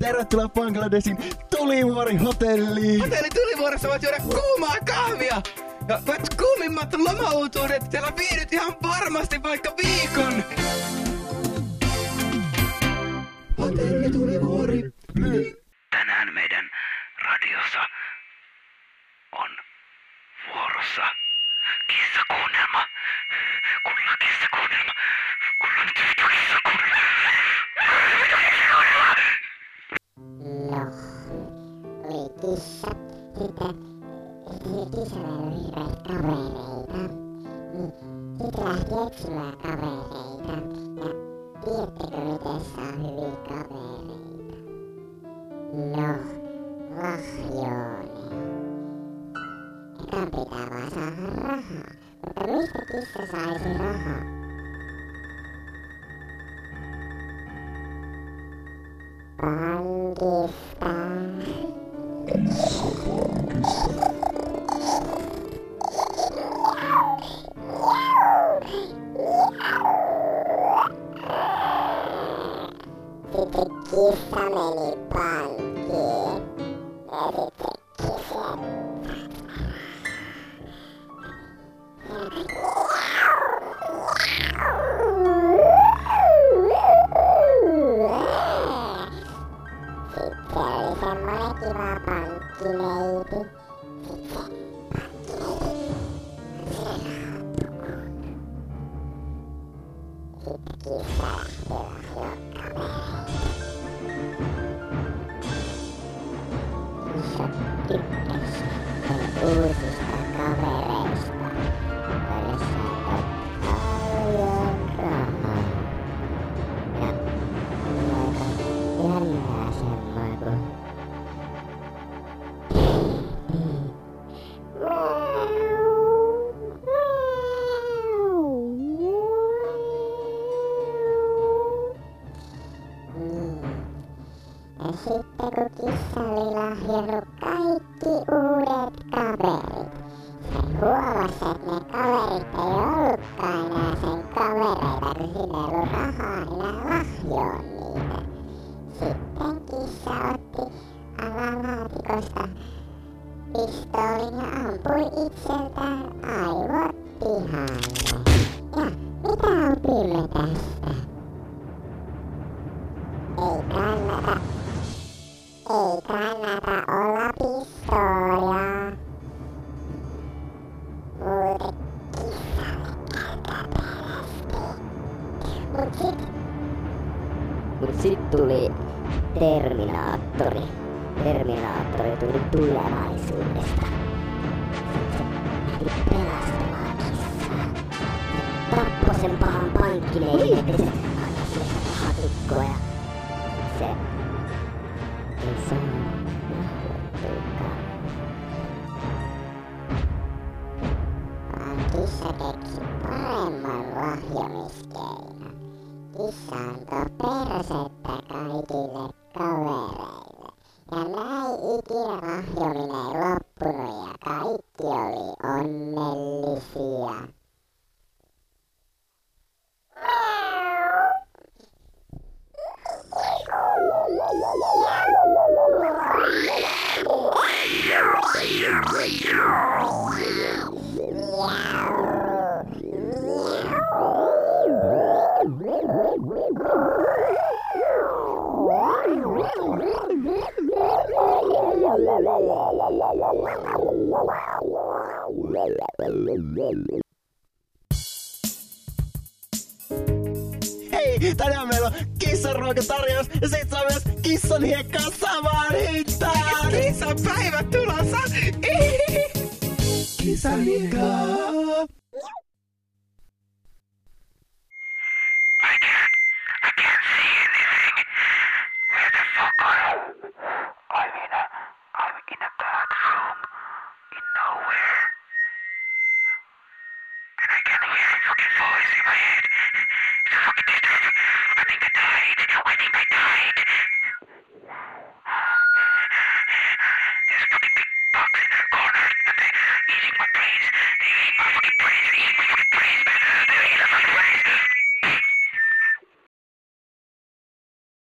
Tervetuloa Bangladesin Tulivuori-hotelliin. Hotelli Tulivuoressa voit juoda kuumaa kahvia. Ja voit kuumimmat lomauutuudet. Siellä viihdyt ihan varmasti vaikka viikon. Hotelli Tulivuori. Tänään meidän radiossa on vuorossa kissakuunnelma. Kuulla kissakuunnelma. Kuulla nyt vittu kissakuunnelma. No, oli kissat. Sitten kissalla oli hirveät kavereita. Niin, sit lähti etsimään kavereita. Ja tiedättekö miten saa hyviä kavereita? No, lahjooneen. Ekan pitää vaan saada rahaa. Mutta mistä kissa saisi rahaa? Pankista. Sitten kissa meni pankkiin. Ja sitten kissa... Sitten oli semmonen kiva pankkineiti. Sitten kissa lähti lahjoon Kissa tykkäs sen uusista kavereista, joille sai paljon rahaa. Ja aika jännää semmoinen kun... Ja sitten kun kissa oli lahjannut kaikki uudet kaverit, se huomasi, että ne kaverit ei ollutkaan enää sen kavereita, kun sillä ei ollut rahaa enää lahjoon niitä. Sitten kissa otti alalaatikosta pistoolin ja ampui itseltään aivot pihalle. Ja mitä opimme tästä? Ei kannata olla pistoolia. Muuten kissalle kätevästi. Mut sit tuli Terminaattori. Terminaattori tuli tulevaisuudesta. Se lähti pelastamaan kissaa. Tappoi sen pahan pankkineidin, että se antoi sille rahatukkoa ja se ei saanut lahjoittuukaan. Vaan kissa keksi paremman lahjomiskeinon. Kissa antoi persettä kaikille kavereille. Ja näin ikinä lahjominen ei loppunut ja kaikki oli onnellisia. Hei, tänään meillä on kissan ruokatarjous ja sit saa myös kissan hiekkaa samaan hintaan. Kissan päivät tulossa. Kissan hiekkaa.